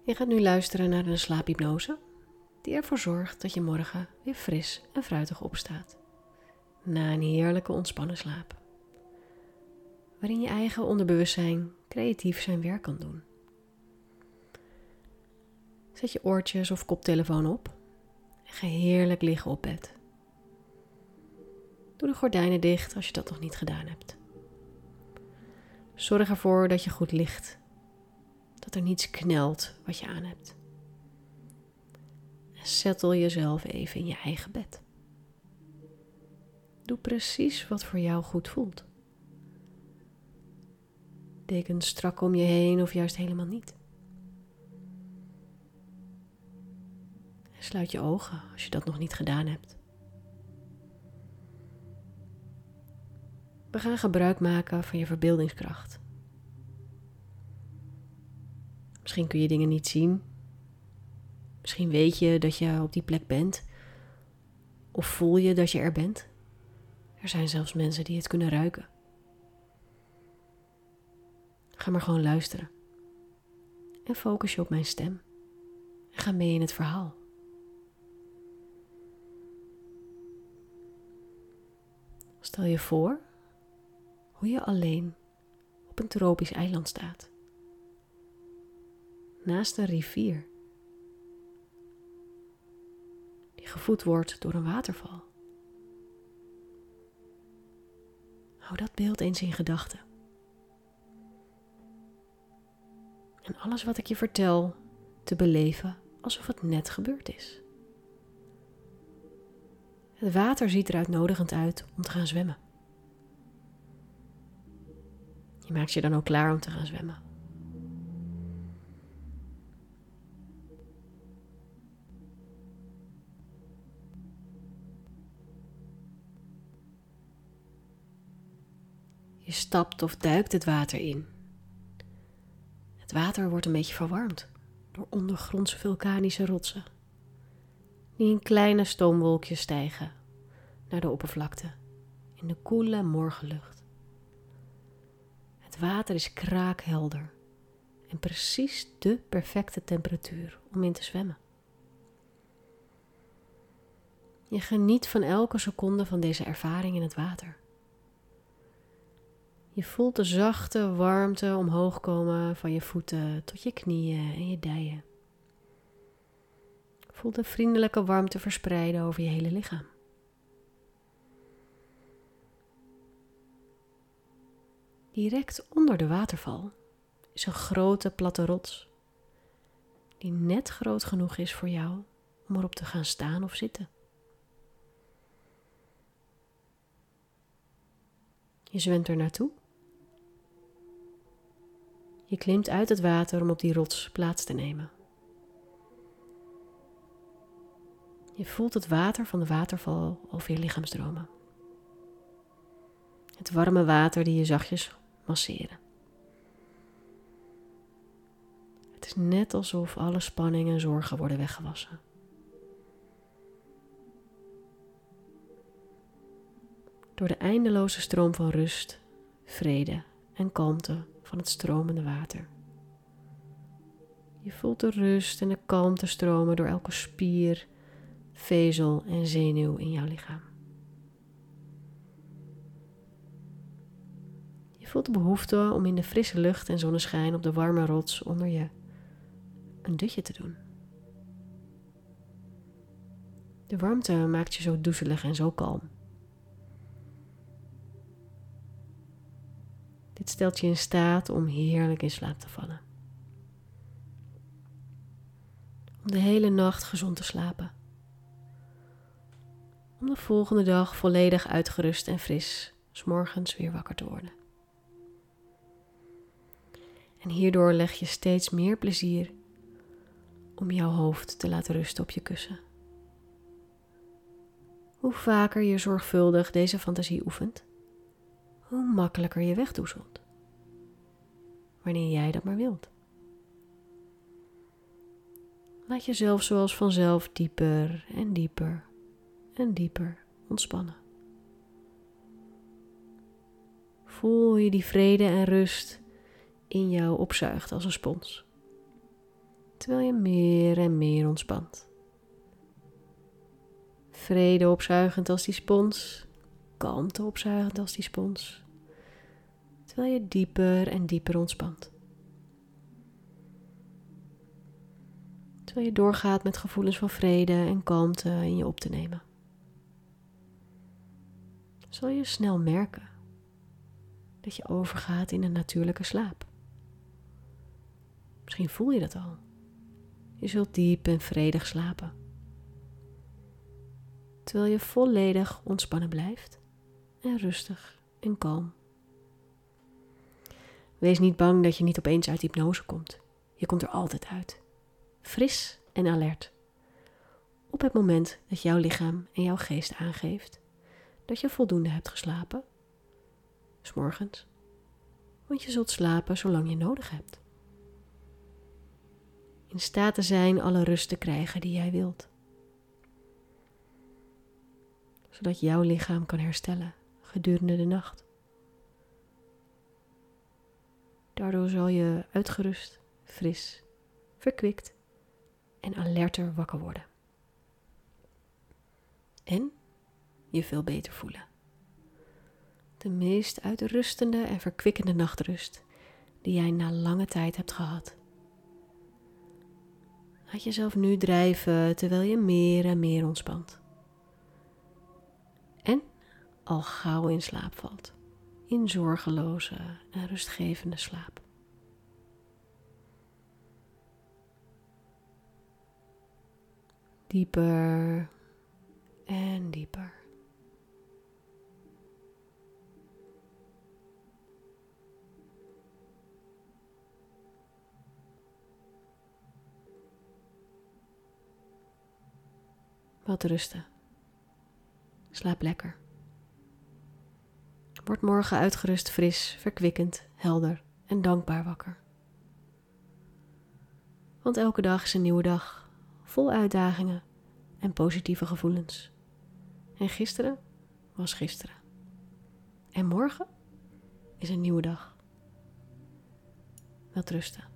Je gaat nu luisteren naar een slaaphypnose die ervoor zorgt dat je morgen weer fris en fruitig opstaat. Na een heerlijke ontspannen slaap. Waarin je eigen onderbewustzijn creatief zijn werk kan doen. Zet je oortjes of koptelefoon op en ga heerlijk liggen op bed. Doe de gordijnen dicht als je dat nog niet gedaan hebt. Zorg ervoor dat je goed ligt. Dat er niets knelt wat je aan hebt. En settle jezelf even in je eigen bed. Doe precies wat voor jou goed voelt. Deken strak om je heen of juist helemaal niet. En sluit je ogen als je dat nog niet gedaan hebt. We gaan gebruik maken van je verbeeldingskracht. Misschien kun je dingen niet zien. Misschien weet je dat je op die plek bent. Of voel je dat je er bent. Er zijn zelfs mensen die het kunnen ruiken. Ga maar gewoon luisteren. En focus je op mijn stem. En ga mee in het verhaal. Stel je voor hoe je alleen op een tropisch eiland staat. Naast een rivier. Die gevoed wordt door een waterval. Hou dat beeld eens in gedachten. En alles wat ik je vertel te beleven alsof het net gebeurd is. Het water ziet er uitnodigend uit om te gaan zwemmen. Je maakt je dan ook klaar om te gaan zwemmen. Je stapt of duikt het water in. Het water wordt een beetje verwarmd door ondergrondse vulkanische rotsen, die in kleine stoomwolkjes stijgen naar de oppervlakte in de koele morgenlucht. Het water is kraakhelder en precies de perfecte temperatuur om in te zwemmen. Je geniet van elke seconde van deze ervaring in het water. Je voelt de zachte warmte omhoog komen van je voeten tot je knieën en je dijen. Voel de vriendelijke warmte verspreiden over je hele lichaam. Direct onder de waterval is een grote platte rots, die net groot genoeg is voor jou om erop te gaan staan of zitten. Je zwemt er naartoe. Je klimt uit het water om op die rots plaats te nemen. Je voelt het water van de waterval over je lichaam stromen. Het warme water die je zachtjes masseren. Het is net alsof alle spanning en zorgen worden weggewassen. Door de eindeloze stroom van rust, vrede en kalmte van het stromende water. Je voelt de rust en de kalmte stromen door elke spier, vezel en zenuw in jouw lichaam. Je voelt de behoefte om in de frisse lucht en zonneschijn op de warme rots onder je een dutje te doen. De warmte maakt je zo doezelig en zo kalm. Dit stelt je in staat om heerlijk in slaap te vallen. Om de hele nacht gezond te slapen. Om de volgende dag volledig uitgerust en fris 's morgens weer wakker te worden. En hierdoor leg je steeds meer plezier om jouw hoofd te laten rusten op je kussen. Hoe vaker je zorgvuldig deze fantasie oefent, hoe makkelijker je wegdoezelt. Wanneer jij dat maar wilt. Laat jezelf zoals vanzelf dieper en dieper en dieper ontspannen. Voel hoe je die vrede en rust in jou opzuigt als een spons. terwijl je meer en meer ontspant. Vrede opzuigend als die spons, kalmte opzuigend als die spons, terwijl je dieper en dieper ontspant. Terwijl je doorgaat met gevoelens van vrede en kalmte in je op te nemen. Zal je snel merken dat je overgaat in een natuurlijke slaap. Misschien voel je dat al. Je zult diep en vredig slapen. Terwijl je volledig ontspannen blijft en rustig en kalm. Wees niet bang dat je niet opeens uit hypnose komt. Je komt er altijd uit. Fris en alert. Op het moment dat jouw lichaam en jouw geest aangeeft dat je voldoende hebt geslapen. 's Morgens. Want je zult slapen zolang je nodig hebt. In staat te zijn alle rust te krijgen die jij wilt. Zodat jouw lichaam kan herstellen gedurende de nacht. Daardoor zal je uitgerust, fris, verkwikt en alerter wakker worden. En je veel beter voelen. De meest uitrustende en verkwikkende nachtrust die jij na lange tijd hebt gehad. Laat jezelf nu drijven terwijl je meer en meer ontspant. En al gauw in slaap valt. In zorgeloze en rustgevende slaap. Dieper en dieper. Wat rusten. Slaap lekker. Word morgen uitgerust, fris, verkwikkend, helder en dankbaar wakker. Want elke dag is een nieuwe dag, vol uitdagingen en positieve gevoelens. En gisteren was gisteren. En morgen is een nieuwe dag. Welterusten.